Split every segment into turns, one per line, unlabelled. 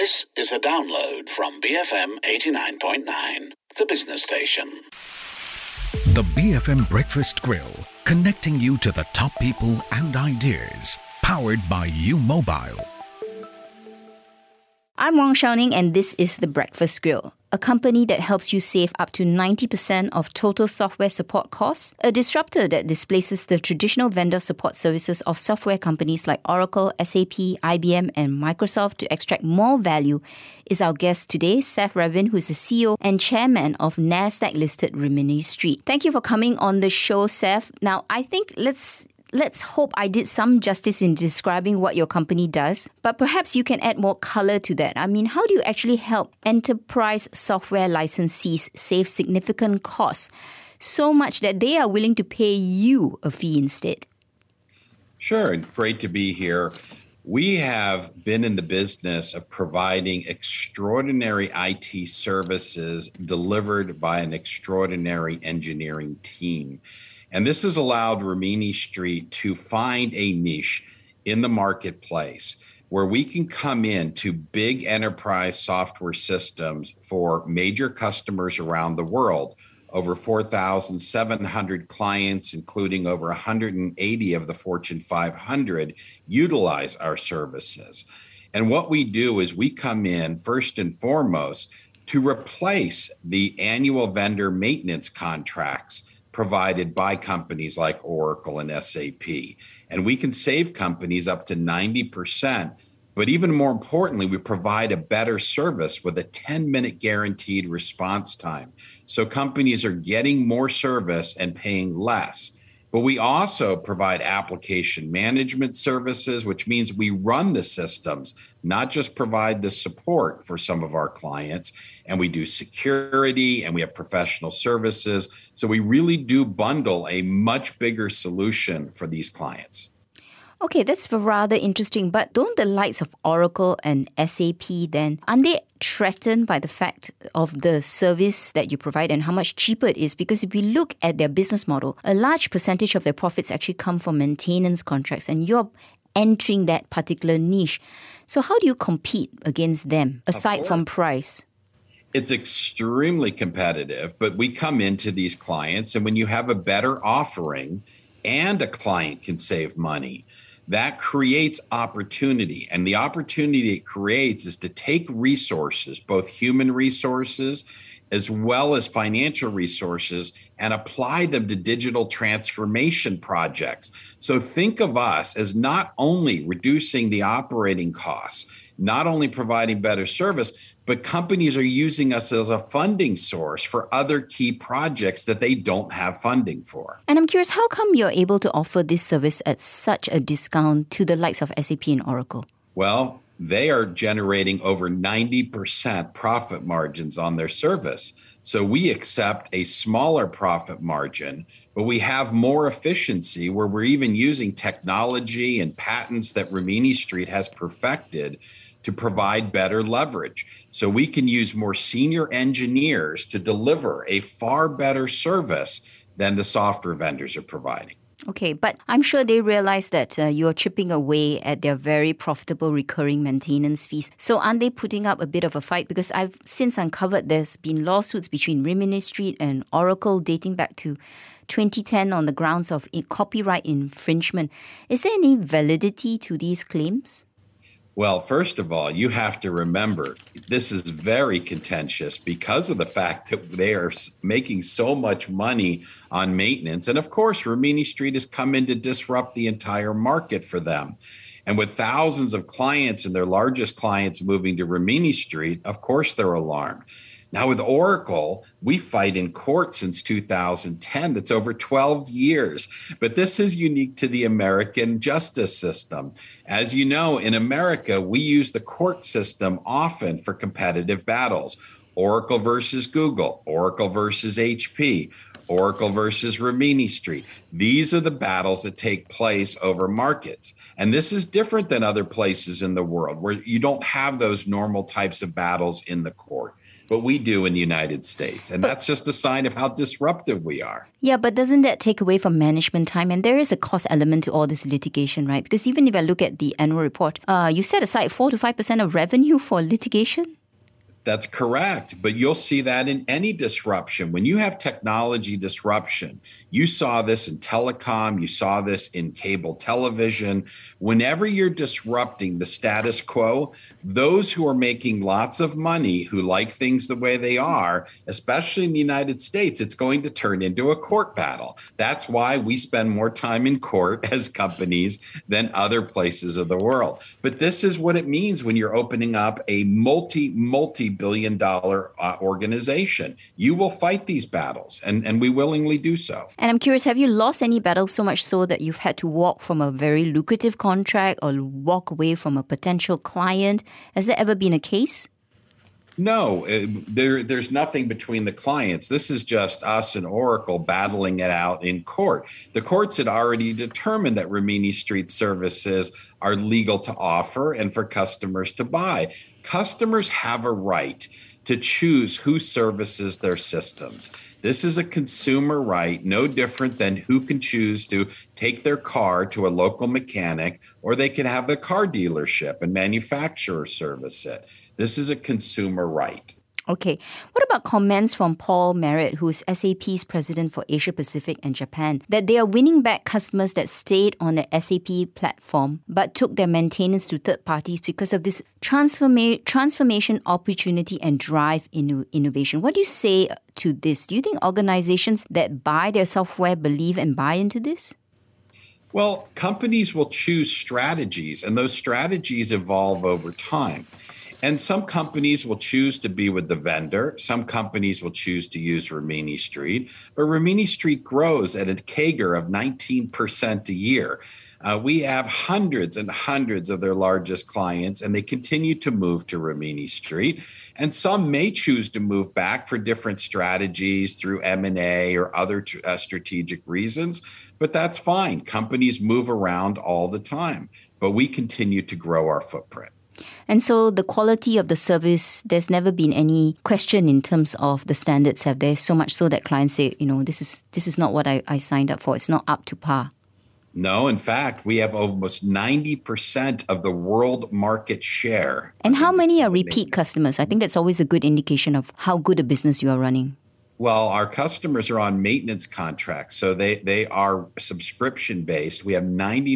This is a download from BFM 89.9, the business station.
The BFM Breakfast Grill, connecting you to the top people and ideas. Powered by U Mobile.
I'm Wong Xiaoning and this is The Breakfast Grill, a company that helps you save up to 90% of total software support costs, a disruptor that displaces the traditional vendor support services of software companies like Oracle, SAP, IBM, and Microsoft to extract more value, is our guest today, Seth Ravin, who is the CEO and chairman of NASDAQ-listed Rimini Street. Thank you for coming on the show, Seth. Now, I think let's hope I did some justice in describing what your company does, but perhaps you can add more color to that. I mean, how do you actually help enterprise software licensees save significant costs, so much that they are willing to pay you a fee instead?
Sure, great to be here. We have been in the business of providing extraordinary IT services delivered by an extraordinary engineering team. And this has allowed Rimini Street to find a niche in the marketplace where we can come into big enterprise software systems for major customers around the world. Over 4,700 clients, including over 180 of the Fortune 500, utilize our services. And what we do is we come in first and foremost to replace the annual vendor maintenance contracts provided by companies like Oracle and SAP. And we can save companies up to 90%. But even more importantly, we provide a better service with a 10-minute guaranteed response time. So companies are getting more service and paying less. But we also provide application management services, which means we run the systems, not just provide the support for some of our clients. And we do security and we have professional services. So we really do bundle a much bigger solution for these clients.
Okay, that's rather interesting. But don't the likes of Oracle and SAP then, aren't they threatened by the fact of the service that you provide and how much cheaper it is? Because if we look at their business model, a large percentage of their profits actually come from maintenance contracts, and you're entering that particular niche. So how do you compete against them, aside from price?
It's extremely competitive, but we come into these clients, and when you have a better offering and a client can save money, that creates opportunity. And the opportunity it creates is to take resources, both human resources as well as financial resources, and apply them to digital transformation projects. So think of us as not only reducing the operating costs, not only providing better service, but companies are using us as a funding source for other key projects that they don't have funding for.
And I'm curious, how come you're able to offer this service at such a discount to the likes of SAP and Oracle?
Well, they are generating over 90% profit margins on their service. So we accept a smaller profit margin, but we have more efficiency where we're even using technology and patents that Rimini Street has perfected to provide better leverage. So we can use more senior engineers to deliver a far better service than the software vendors are providing.
Okay, but I'm sure they realize that you're chipping away at their very profitable recurring maintenance fees. So aren't they putting up a bit of a fight? Because I've since uncovered there's been lawsuits between Rimini Street and Oracle dating back to 2010 on the grounds of copyright infringement. Is there any validity to these claims?
Well, first of all, you have to remember this is very contentious because of the fact that they are making so much money on maintenance. And of course, Rimini Street has come in to disrupt the entire market for them. And with thousands of clients and their largest clients moving to Rimini Street, of course, they're alarmed. Now, with Oracle, we fight in court since 2010. That's over 12 years. But this is unique to the American justice system. As you know, in America, we use the court system often for competitive battles. Oracle versus Google, Oracle versus HP, Oracle versus Rimini Street. These are the battles that take place over markets. And this is different than other places in the world where you don't have those normal types of battles in the court. but we do in the United States. And that's just a sign of how disruptive we are.
Yeah, but doesn't that take away from management time? And there is a cost element to all this litigation, right? Because even if I look at the annual report, you set aside 4 to 5% of revenue for litigation.
That's correct. But you'll see that in any disruption. When you have technology disruption, you saw this in telecom, you saw this in cable television. Whenever you're disrupting the status quo, those who are making lots of money, who like things the way they are, especially in the United States, it's going to turn into a court battle. That's why we spend more time in court as companies than other places of the world. But this is what it means when you're opening up a multi-billion-dollar organization. You will fight these battles, and we willingly do so.
And I'm curious, have you lost any battles so much so that you've had to walk from a very lucrative contract or walk away from a potential client? Has there ever been a case?
No, there's nothing between the clients. This is just us and Oracle battling it out in court. The courts had already determined that Rimini Street services are legal to offer and for customers to buy. Customers have a right to choose who services their systems. This is a consumer right, no different than who can choose to take their car to a local mechanic, or they can have the car dealership and manufacturer service it. This is a consumer right.
Okay. What about comments from Paul Merritt, who is SAP's president for Asia Pacific and Japan, that they are winning back customers that stayed on the SAP platform but took their maintenance to third parties because of this transformation opportunity and drive innovation? What do you say to this? Do you think organizations that buy their software believe and buy into this?
Well, companies will choose strategies, and those strategies evolve over time. And some companies will choose to be with the vendor. Some companies will choose to use Rimini Street. But Rimini Street grows at a CAGR of 19% a year. We have hundreds and hundreds of their largest clients, and they continue to move to Rimini Street. And some may choose to move back for different strategies through M&A or other strategic reasons. But that's fine. Companies move around all the time. But we continue to grow our footprint.
And so the quality of the service, there's never been any question in terms of the standards, have there? So much so that clients say, this is not what I signed up for. It's not up to par.
No, in fact, we have almost 90% of the world market share.
And how many are repeat customers? I think that's always a good indication of how good a business you are running.
Well, our customers are on maintenance contracts, so they are subscription-based. We have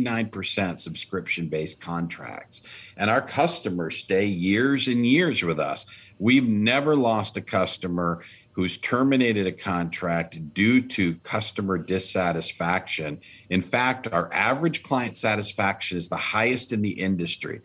99% subscription-based contracts, and our customers stay years and years with us. We've never lost a customer who's terminated a contract due to customer dissatisfaction. In fact, our average client satisfaction is the highest in the industry.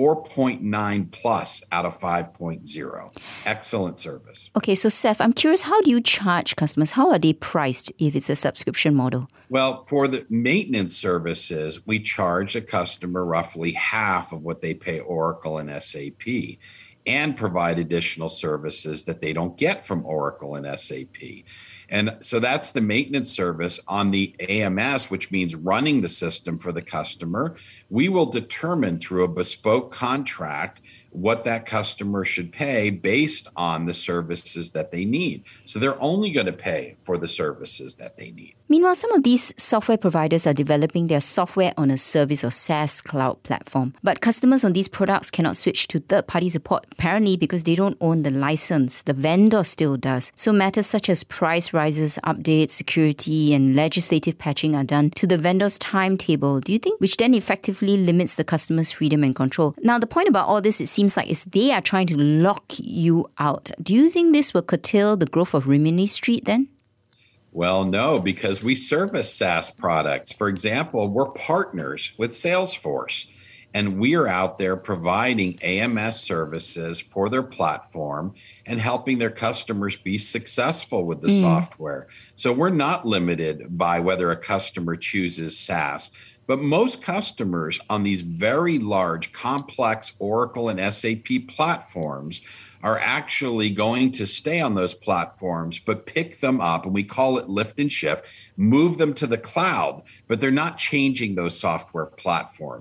4.9 plus out of 5.0. Excellent service.
Okay, so Seth, I'm curious, how do you charge customers? How are they priced if it's a subscription model?
Well, for the maintenance services, we charge a customer roughly half of what they pay Oracle and SAP, and provide additional services that they don't get from Oracle and SAP. And so that's the maintenance service. On the AMS, which means running the system for the customer, we will determine through a bespoke contract what that customer should pay based on the services that they need. So they're only going to pay for the services that they need.
Meanwhile, some of these software providers are developing their software on a service or SaaS cloud platform. But customers on these products cannot switch to third-party support, apparently because they don't own the license. The vendor still does. So matters such as price rises, updates, security, and legislative patching are done to the vendor's timetable, do you think? Which then effectively limits the customer's freedom and control. Now, the point about all this, it seems like, is they are trying to lock you out. Do you think this will curtail the growth of Rimini Street then?
Well, no, because we service SaaS products. For example, we're partners with Salesforce, and we are out there providing AMS services for their platform and helping their customers be successful with the software. So we're not limited by whether a customer chooses SaaS. But most customers on these very large, complex Oracle and SAP platforms are actually going to stay on those platforms, but pick them up, and we call it lift and shift, move them to the cloud, but they're not changing those software platforms.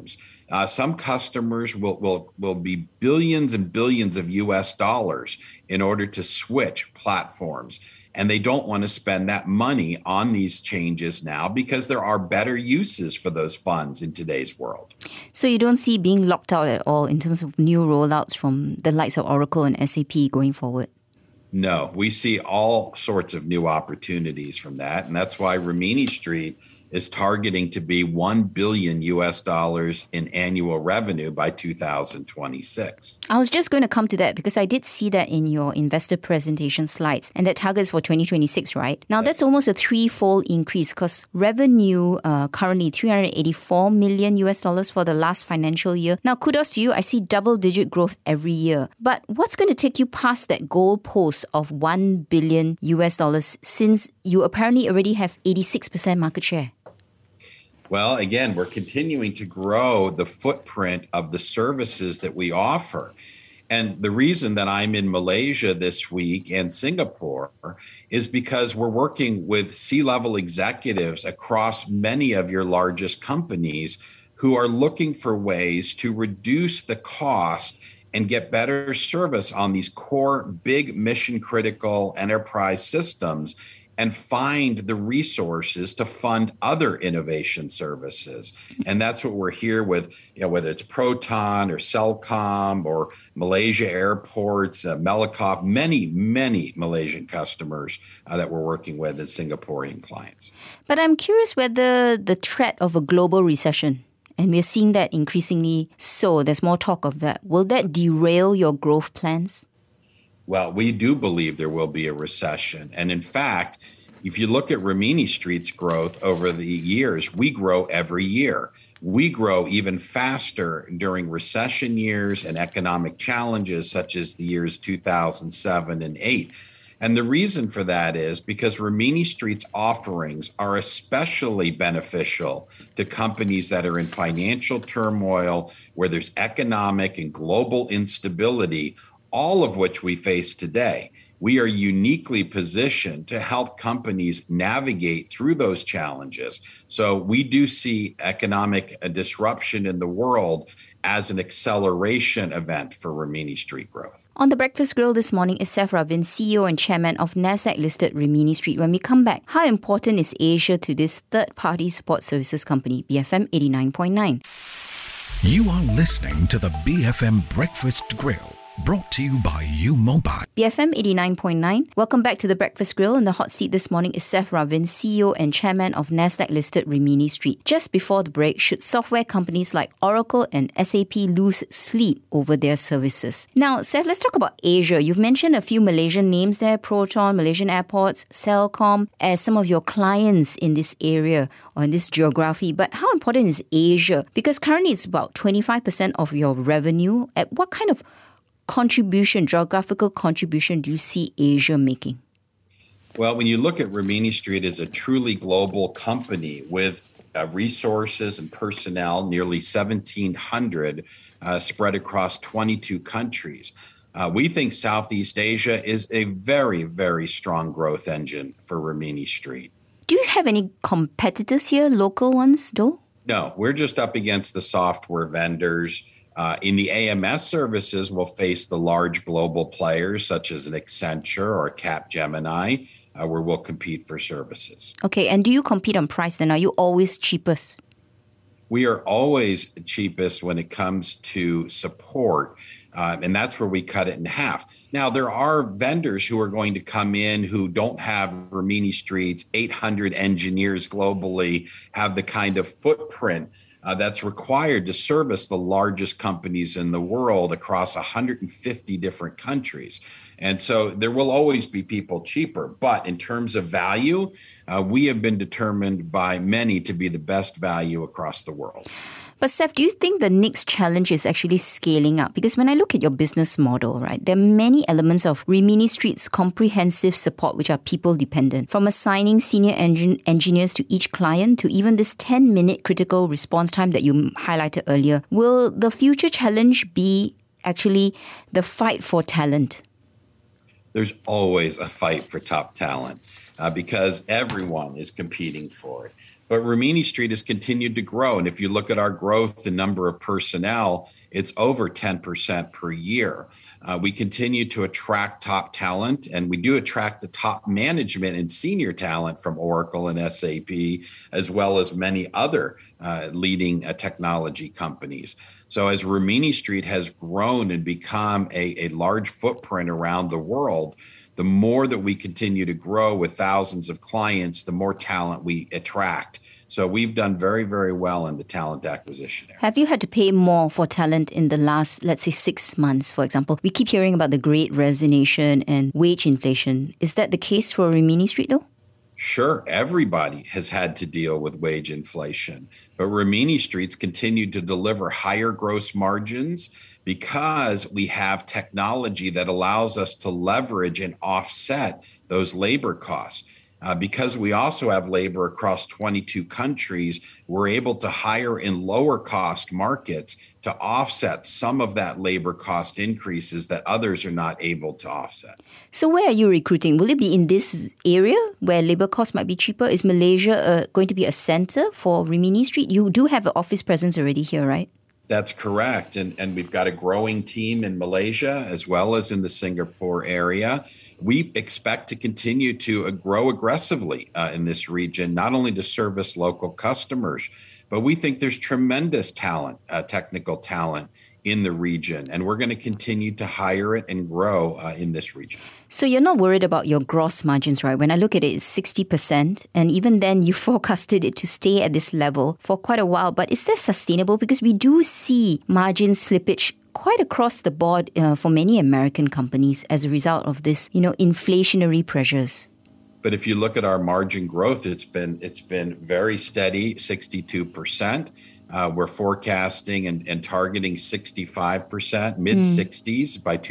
Some customers will be billions and billions of US dollars in order to switch platforms. And they don't want to spend that money on these changes now because there are better uses for those funds in today's world.
So you don't see being locked out at all in terms of new rollouts from the likes of Oracle and SAP going forward?
No, we see all sorts of new opportunities from that. And that's why Rimini Street is targeting to be $1 billion US dollars in annual revenue by 2026.
I was just going to come to that because I did see that in your investor presentation slides, and that target is for 2026, right? Now, that's almost a threefold increase because revenue currently $384 million US dollars for the last financial year. Now, kudos to you. I see double-digit growth every year. But what's going to take you past that goal post of $1 billion US dollars since you apparently already have 86% market share?
Well, again, we're continuing to grow the footprint of the services that we offer. And the reason that I'm in Malaysia this week and Singapore is because we're working with C-level executives across many of your largest companies who are looking for ways to reduce the cost and get better service on these core, big mission-critical enterprise systems, and find the resources to fund other innovation services. And that's what we're here with, whether it's Proton or Celcom or Malaysia Airports, Melikov, many Malaysian customers that we're working with as Singaporean clients.
But I'm curious whether the threat of a global recession, and we're seeing that increasingly so, there's more talk of that, will that derail your growth plans?
Well, we do believe there will be a recession. And in fact, if you look at Rimini Street's growth over the years, we grow every year. We grow even faster during recession years and economic challenges such as the years 2007 and 2008. And the reason for that is because Rimini Street's offerings are especially beneficial to companies that are in financial turmoil, where there's economic and global instability, all of which we face today. We are uniquely positioned to help companies navigate through those challenges. So we do see economic disruption in the world as an acceleration event for Rimini Street growth.
On the Breakfast Grill this morning is Seth Ravin, CEO and Chairman of NASDAQ-listed Rimini Street. When we come back, how important is Asia to this third-party support services company, BFM 89.9?
You are listening to the BFM Breakfast Grill, brought to you by U Mobile.
BFM 89.9. Welcome back to the Breakfast Grill. In the hot seat this morning is Seth Ravin, CEO and Chairman of NASDAQ-listed Rimini Street. Just before the break, should software companies like Oracle and SAP lose sleep over their services? Now, Seth, let's talk about Asia. You've mentioned a few Malaysian names there, Proton, Malaysian Airports, Celcom, as some of your clients in this area or in this geography. But how important is Asia? Because currently it's about 25% of your revenue. At what kind of geographical contribution do you see Asia making?
Well, when you look at Rimini Street as a truly global company with resources and personnel, nearly 1,700 spread across 22 countries, we think Southeast Asia is a very, very strong growth engine for Rimini Street.
Do you have any competitors here, local ones, though?
No, we're just up against the software vendors. In the AMS services, we'll face the large global players such as an Accenture or a Capgemini, where we'll compete for services.
Okay, and do you compete on price then? Are you always cheapest?
We are always cheapest when it comes to support, and that's where we cut it in half. Now, there are vendors who are going to come in who don't have Rimini Street's 800 engineers globally, have the kind of footprint that's required to service the largest companies in the world across 150 different countries. And so there will always be people cheaper. But in terms of value, we have been determined by many to be the best value across the world.
But Seth, do you think the next challenge is actually scaling up? Because when I look at your business model, right, there are many elements of Rimini Street's comprehensive support which are people dependent. From assigning senior engineers to each client to even this 10-minute critical response time that you highlighted earlier. Will the future challenge be actually the fight for talent?
There's always a fight for top talent because everyone is competing for it. But Rimini Street has continued to grow. And if you look at our growth, the number of personnel, it's over 10% per year. We continue to attract top talent, and we do attract the top management and senior talent from Oracle and SAP, as well as many other leading technology companies. So as Rimini Street has grown and become a large footprint around the world, the more that we continue to grow with thousands of clients, the more talent we attract. So we've done very, very well in the talent acquisition area.
Have you had to pay more for talent in the last, let's say, 6 months, for example? We keep hearing about the Great Resignation and wage inflation. Is that the case for Rimini Street, though?
Sure, everybody has had to deal with wage inflation, but Rimini Street's continued to deliver higher gross margins because we have technology that allows us to leverage and offset those labor costs. Because we also have labor across 22 countries, we're able to hire in lower cost markets to offset some of that labor cost increases that others are not able to offset.
So where are you recruiting? Will it be in this area where labor costs might be cheaper? Is Malaysia going to be a center for Rimini Street? You do have an office presence already here, right?
That's correct. And we've got a growing team in Malaysia as well as in the Singapore area. We expect to continue to grow aggressively in this region, not only to service local customers, but we think there's tremendous talent, technical talent in the region. And we're going to continue to hire it and grow in this region.
So you're not worried about your gross margins, right? When I look at it, it's 60%. And even then, you forecasted it to stay at this level for quite a while. But is that sustainable? Because we do see margin slippage quite across the board for many American companies as a result of this, inflationary pressures.
But if you look at our margin growth, it's been very steady, 62%. We're forecasting and targeting 65%, mid-60s by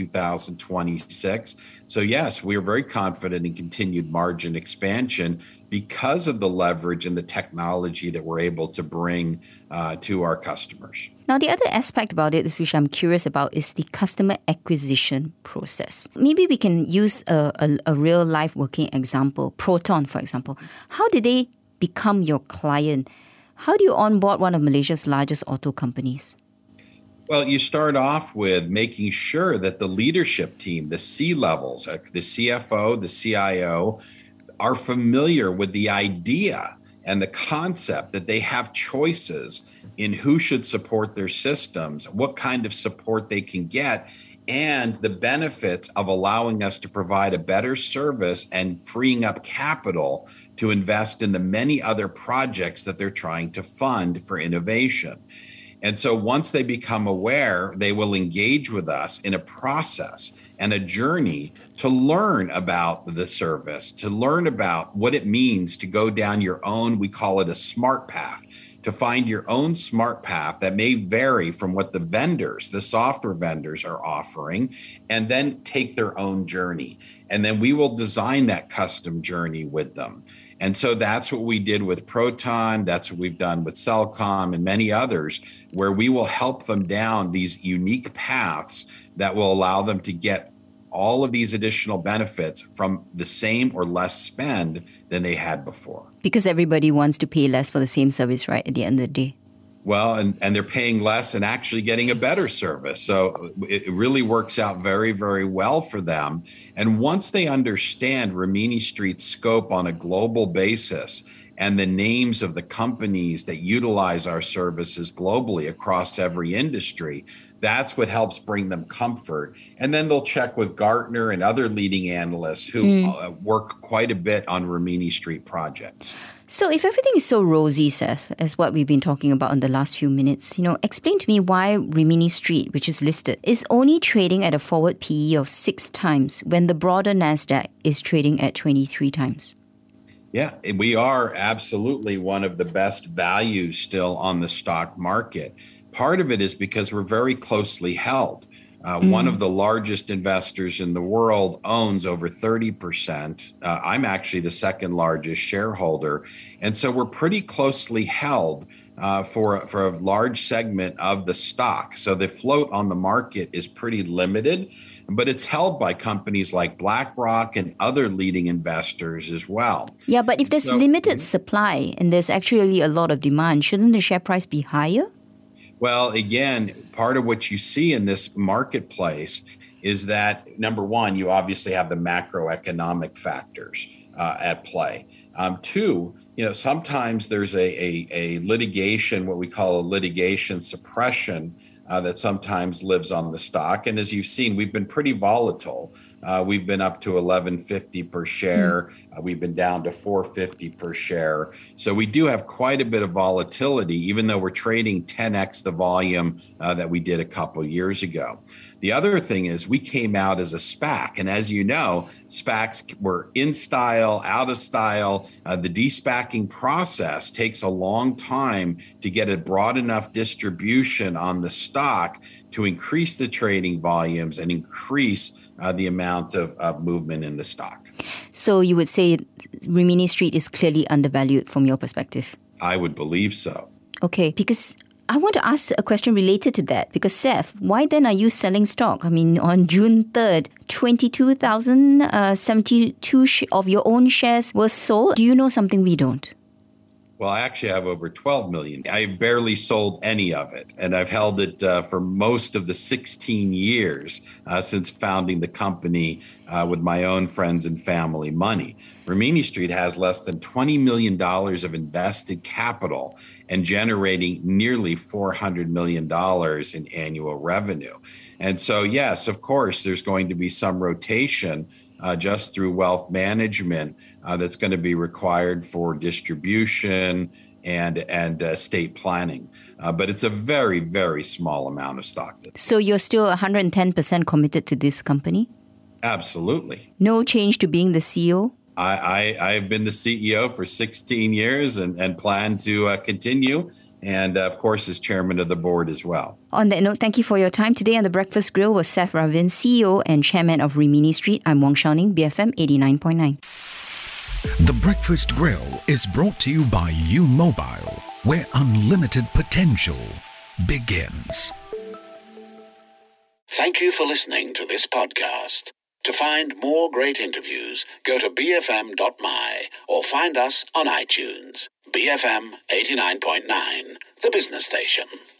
2026. So yes, we are very confident in continued margin expansion because of the leverage and the technology that we're able to bring to our customers.
Now, the other aspect about it, which I'm curious about, is the customer acquisition process. Maybe we can use a real-life working example, Proton, for example. How did they become your client? How do you onboard one of Malaysia's largest auto companies?
Well, you start off with making sure that the leadership team, the C-levels, the CFO, the CIO, are familiar with the idea and the concept that they have choices in who should support their systems, what kind of support they can get, and the benefits of allowing us to provide a better service and freeing up capital to invest in the many other projects that they're trying to fund for innovation. And so once they become aware, they will engage with us in a process and a journey to learn about the service, to learn about what it means to go down your own, we call it a smart path, to find your own smart path that may vary from what the vendors, the software vendors are offering, and then take their own journey. And then we will design that custom journey with them. And so that's what we did with Proton. That's what we've done with Cellcom and many others, where we will help them down these unique paths that will allow them to get all of these additional benefits from the same or less spend than they had before.
Because everybody wants to pay less for the same service, right, at the end of the day?
Well, and they're paying less and actually getting a better service. So it really works out very, very well for them. And once they understand Rimini Street's scope on a global basis and the names of the companies that utilize our services globally across every industry, that's what helps bring them comfort. And then they'll check with Gartner and other leading analysts who work quite a bit on Rimini Street projects.
So if everything is so rosy, Seth, as what we've been talking about in the last few minutes, explain to me why Rimini Street, which is listed, is only trading at a forward PE of 6 times when the broader NASDAQ is trading at 23 times.
Yeah, we are absolutely one of the best values still on the stock market. Part of it is because we're very closely held. One of the largest investors in the world owns over 30%. I'm actually the second largest shareholder. And so we're pretty closely held for a large segment of the stock. So the float on the market is pretty limited. but it's held by companies like BlackRock and other leading investors as well.
Yeah, but if there's limited supply and there's actually a lot of demand, shouldn't the share price be higher?
Well, again, part of what you see in this marketplace is that, number one, you obviously have the macroeconomic factors at play. Two, sometimes there's a litigation, what we call a litigation suppression that sometimes lives on the stock. And as you've seen, we've been pretty volatile. We've been up to $11.50 per share. We've been down to $4.50 per share. So we do have quite a bit of volatility, even though we're trading 10x the volume that we did a couple years ago. The other thing is we came out as a SPAC. And as you know, SPACs were in style, out of style. The de-SPACing process takes a long time to get a broad enough distribution on the stock to increase the trading volumes and increase the amount of movement in the stock.
So you would say Rimini Street is clearly undervalued from your perspective? I
would believe so. Okay,
because I want to ask a question related to that. Because Seth, why then are you selling stock? I mean, on June 3rd, 22,072 of your own shares were sold. Do you know something we don't?
Well, I actually have over 12 million. I barely sold any of it, and I've held it for most of the 16 years since founding the company with my own friends and family money. Rimini Street has less than $20 million of invested capital and generating nearly $400 million in annual revenue. And so, yes, of course, there's going to be some rotation just through wealth management that's going to be required for distribution and estate planning. But it's a very, very small amount of stock.
So you're still 110% committed to this company?
Absolutely.
No change to being the CEO?
I've been the CEO for 16 years and plan to continue. And, of course, as chairman of the board as well.
On that note, thank you for your time. Today on The Breakfast Grill was Seth Ravin, CEO and chairman of Rimini Street. I'm Wong Xiaoning, BFM 89.9.
The Breakfast Grill is brought to you by U Mobile, where unlimited potential begins.
Thank you for listening to this podcast. To find more great interviews, go to bfm.my or find us on iTunes. BFM 89.9, the business station.